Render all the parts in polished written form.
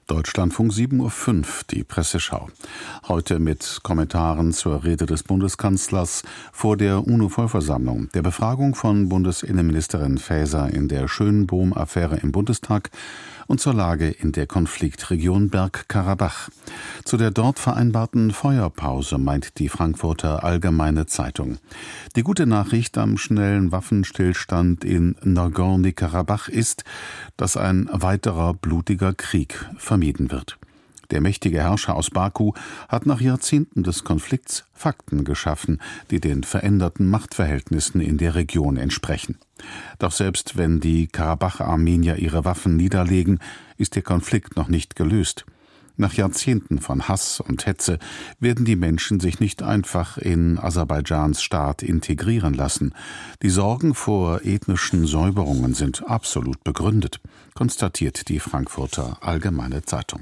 Deutschlandfunk 7:05 Uhr, die Presseschau. Heute mit Kommentaren zur Rede des Bundeskanzlers vor der UNO-Vollversammlung, der Befragung von Bundesinnenministerin Faeser in der Schönbohm-Affäre im Bundestag und zur Lage in der Konfliktregion Bergkarabach. Zu der dort vereinbarten Feuerpause meint die Frankfurter Allgemeine Zeitung. Die gute Nachricht am schnellen Waffenstillstand in Nagorny-Karabach ist, dass ein weiterer blutiger Krieg vermieden wird. Der mächtige Herrscher aus Baku hat nach Jahrzehnten des Konflikts Fakten geschaffen, die den veränderten Machtverhältnissen in der Region entsprechen. Doch selbst wenn die Karabach-Armenier ihre Waffen niederlegen, ist der Konflikt noch nicht gelöst. Nach Jahrzehnten von Hass und Hetze werden die Menschen sich nicht einfach in Aserbaidschans Staat integrieren lassen. Die Sorgen vor ethnischen Säuberungen sind absolut begründet, konstatiert die Frankfurter Allgemeine Zeitung.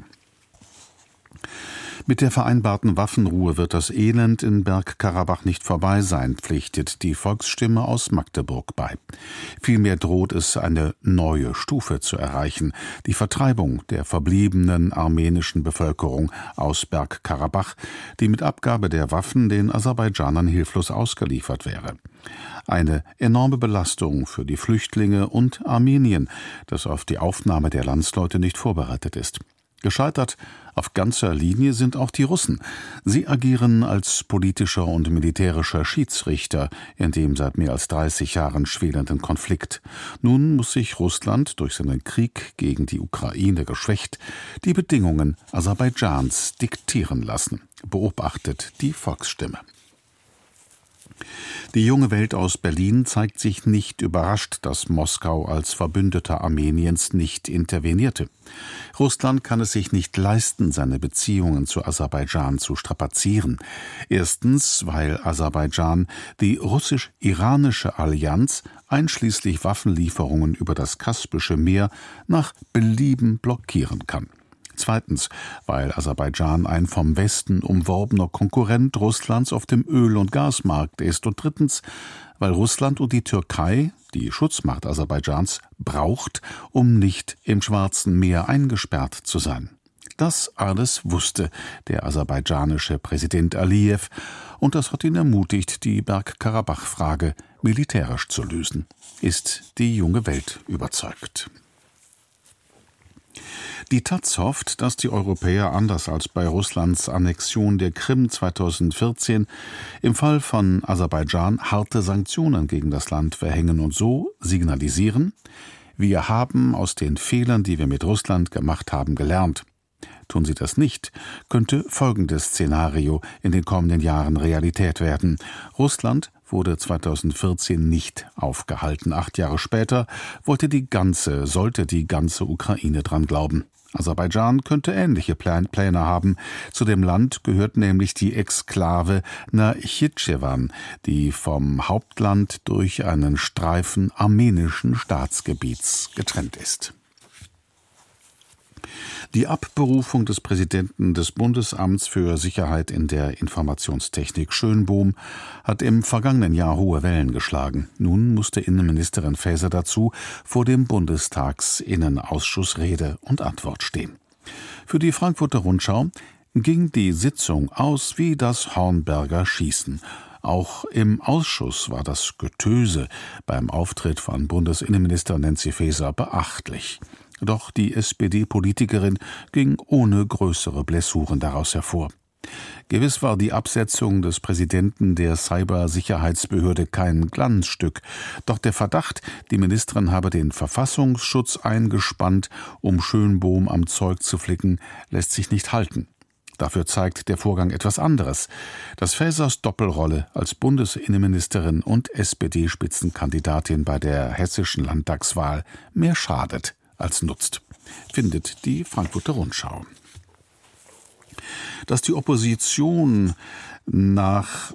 Mit der vereinbarten Waffenruhe wird das Elend in Bergkarabach nicht vorbei sein, pflichtet die Volksstimme aus Magdeburg bei. Vielmehr droht es, eine neue Stufe zu erreichen, die Vertreibung der verbliebenen armenischen Bevölkerung aus Bergkarabach, die mit Abgabe der Waffen den Aserbaidschanern hilflos ausgeliefert wäre. Eine enorme Belastung für die Flüchtlinge und Armenien, das auf die Aufnahme der Landsleute nicht vorbereitet ist. Gescheitert auf ganzer Linie sind auch die Russen. Sie agieren als politischer und militärischer Schiedsrichter in dem seit mehr als 30 Jahren schwelenden Konflikt. Nun muss sich Russland durch seinen Krieg gegen die Ukraine geschwächt die Bedingungen Aserbaidschans diktieren lassen, beobachtet die Volksstimme. Die junge Welt aus Berlin zeigt sich nicht überrascht, dass Moskau als Verbündeter Armeniens nicht intervenierte. Russland kann es sich nicht leisten, seine Beziehungen zu Aserbaidschan zu strapazieren. Erstens, weil Aserbaidschan die russisch-iranische Allianz einschließlich Waffenlieferungen über das Kaspische Meer nach Belieben blockieren kann. Zweitens, weil Aserbaidschan ein vom Westen umworbener Konkurrent Russlands auf dem Öl- und Gasmarkt ist. Und drittens, weil Russland und die Türkei die Schutzmacht Aserbaidschans braucht, um nicht im Schwarzen Meer eingesperrt zu sein. Das alles wusste der aserbaidschanische Präsident Alijew, und das hat ihn ermutigt, die Bergkarabach-Frage militärisch zu lösen. Ist die junge Welt überzeugt. Die taz hofft, dass die Europäer anders als bei Russlands Annexion der Krim 2014 im Fall von Aserbaidschan harte Sanktionen gegen das Land verhängen und so signalisieren: Wir haben aus den Fehlern, die wir mit Russland gemacht haben, gelernt. Tun sie das nicht, könnte folgendes Szenario in den kommenden Jahren Realität werden. Russland wurde 2014 nicht aufgehalten. 8 Jahre später sollte die ganze Ukraine dran glauben. Aserbaidschan könnte ähnliche Pläne haben. Zu dem Land gehört nämlich die Exklave Nachitschewan, die vom Hauptland durch einen Streifen armenischen Staatsgebiets getrennt ist. Die Abberufung des Präsidenten des Bundesamts für Sicherheit in der Informationstechnik Schönbohm hat im vergangenen Jahr hohe Wellen geschlagen. Nun musste Innenministerin Faeser dazu vor dem Bundestagsinnenausschuss Rede und Antwort stehen. Für die Frankfurter Rundschau ging die Sitzung aus wie das Hornberger Schießen. Auch im Ausschuss war das Getöse beim Auftritt von Bundesinnenminister Nancy Faeser beachtlich. Doch die SPD-Politikerin ging ohne größere Blessuren daraus hervor. Gewiss war die Absetzung des Präsidenten der Cybersicherheitsbehörde kein Glanzstück. Doch der Verdacht, die Ministerin habe den Verfassungsschutz eingespannt, um Schönbohm am Zeug zu flicken, lässt sich nicht halten. Dafür zeigt der Vorgang etwas anderes: dass Faesers Doppelrolle als Bundesinnenministerin und SPD-Spitzenkandidatin bei der hessischen Landtagswahl mehr schadet als nutzt, findet die Frankfurter Rundschau. Dass die Opposition nach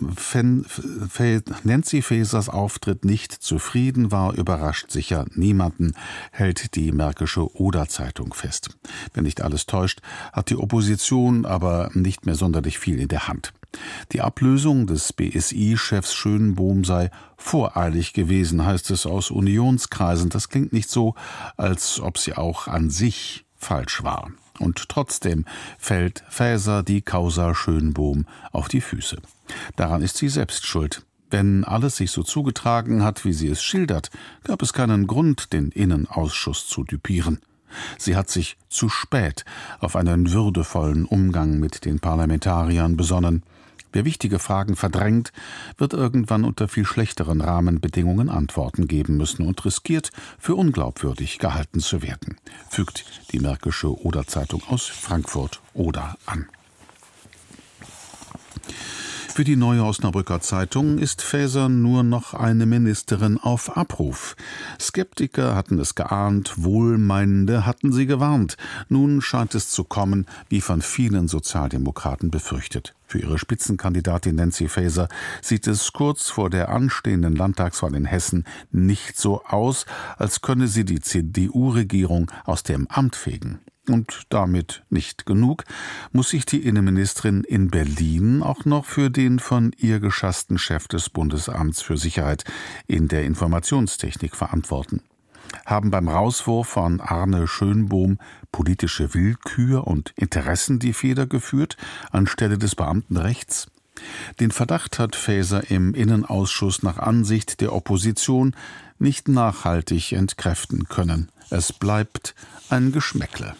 Nancy Faesers Auftritt nicht zufrieden war, überrascht sicher niemanden, hält die Märkische Oder-Zeitung fest. Wenn nicht alles täuscht, hat die Opposition aber nicht mehr sonderlich viel in der Hand. Die Ablösung des BSI-Chefs Schönbohm sei voreilig gewesen, heißt es aus Unionskreisen. Das klingt nicht so, als ob sie auch an sich falsch war. Und trotzdem fällt Faeser die Causa Schönbohm auf die Füße. Daran ist sie selbst schuld. Wenn alles sich so zugetragen hat, wie sie es schildert, gab es keinen Grund, den Innenausschuss zu düpieren. Sie hat sich zu spät auf einen würdevollen Umgang mit den Parlamentariern besonnen. Wer wichtige Fragen verdrängt, wird irgendwann unter viel schlechteren Rahmenbedingungen Antworten geben müssen und riskiert, für unglaubwürdig gehalten zu werden, fügt die Märkische Oder-Zeitung aus Frankfurt Oder an. Für die Neue Osnabrücker Zeitung ist Faeser nur noch eine Ministerin auf Abruf. Skeptiker hatten es geahnt, Wohlmeinende hatten sie gewarnt. Nun scheint es zu kommen, wie von vielen Sozialdemokraten befürchtet. Für ihre Spitzenkandidatin Nancy Faeser sieht es kurz vor der anstehenden Landtagswahl in Hessen nicht so aus, als könne sie die CDU-Regierung aus dem Amt fegen. Und damit nicht genug, muss sich die Innenministerin in Berlin auch noch für den von ihr geschassten Chef des Bundesamts für Sicherheit in der Informationstechnik verantworten. Haben beim Rauswurf von Arne Schönbohm politische Willkür und Interessen die Feder geführt, anstelle des Beamtenrechts? Den Verdacht hat Faeser im Innenausschuss nach Ansicht der Opposition nicht nachhaltig entkräften können. Es bleibt ein Geschmäckle.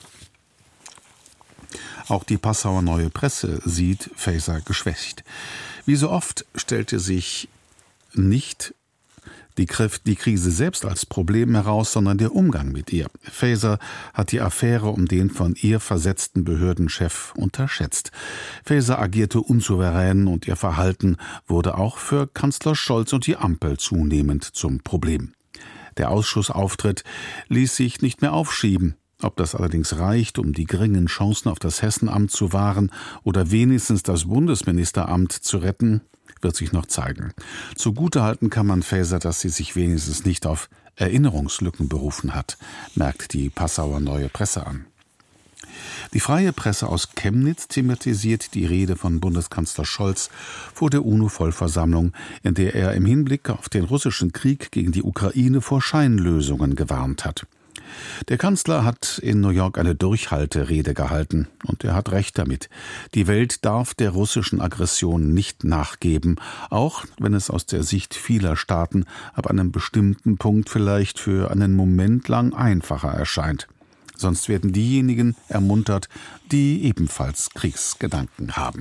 Auch die Passauer Neue Presse sieht Faeser geschwächt. Wie so oft stellte sich nicht die Krise selbst als Problem heraus, sondern der Umgang mit ihr. Faeser hat die Affäre um den von ihr versetzten Behördenchef unterschätzt. Faeser agierte unsouverän und ihr Verhalten wurde auch für Kanzler Scholz und die Ampel zunehmend zum Problem. Der Ausschussauftritt ließ sich nicht mehr aufschieben. Ob das allerdings reicht, um die geringen Chancen auf das Hessenamt zu wahren oder wenigstens das Bundesministeramt zu retten, wird sich noch zeigen. Zugutehalten kann man Faeser, dass sie sich wenigstens nicht auf Erinnerungslücken berufen hat, merkt die Passauer Neue Presse an. Die Freie Presse aus Chemnitz thematisiert die Rede von Bundeskanzler Scholz vor der UNO-Vollversammlung, in der er im Hinblick auf den russischen Krieg gegen die Ukraine vor Scheinlösungen gewarnt hat. Der Kanzler hat in New York eine Durchhalterede gehalten und er hat recht damit. Die Welt darf der russischen Aggression nicht nachgeben, auch wenn es aus der Sicht vieler Staaten ab einem bestimmten Punkt vielleicht für einen Moment lang einfacher erscheint. Sonst werden diejenigen ermuntert, die ebenfalls Kriegsgedanken haben.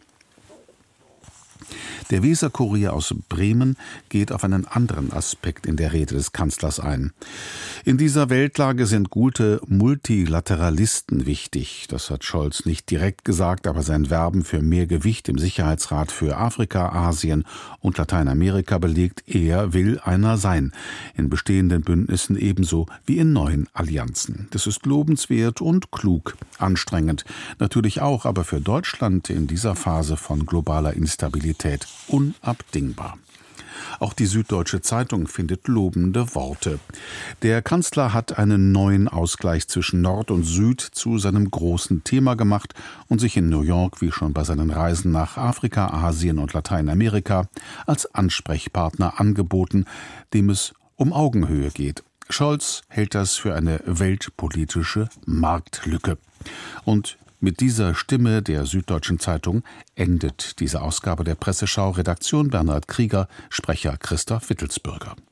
Der Weser-Kurier aus Bremen geht auf einen anderen Aspekt in der Rede des Kanzlers ein. In dieser Weltlage sind gute Multilateralisten wichtig. Das hat Scholz nicht direkt gesagt, aber sein Werben für mehr Gewicht im Sicherheitsrat für Afrika, Asien und Lateinamerika belegt, er will einer sein. In bestehenden Bündnissen ebenso wie in neuen Allianzen. Das ist lobenswert und klug, anstrengend. Natürlich auch, aber für Deutschland in dieser Phase von globaler Instabilität unabdingbar. Auch die Süddeutsche Zeitung findet lobende Worte. Der Kanzler hat einen neuen Ausgleich zwischen Nord und Süd zu seinem großen Thema gemacht und sich in New York, wie schon bei seinen Reisen nach Afrika, Asien und Lateinamerika, als Ansprechpartner angeboten, dem es um Augenhöhe geht. Scholz hält das für eine weltpolitische Marktlücke. Und mit dieser Stimme der Süddeutschen Zeitung endet diese Ausgabe der Presseschau. Redaktion Bernhard Krieger, Sprecher Christoph Wittelsbürger.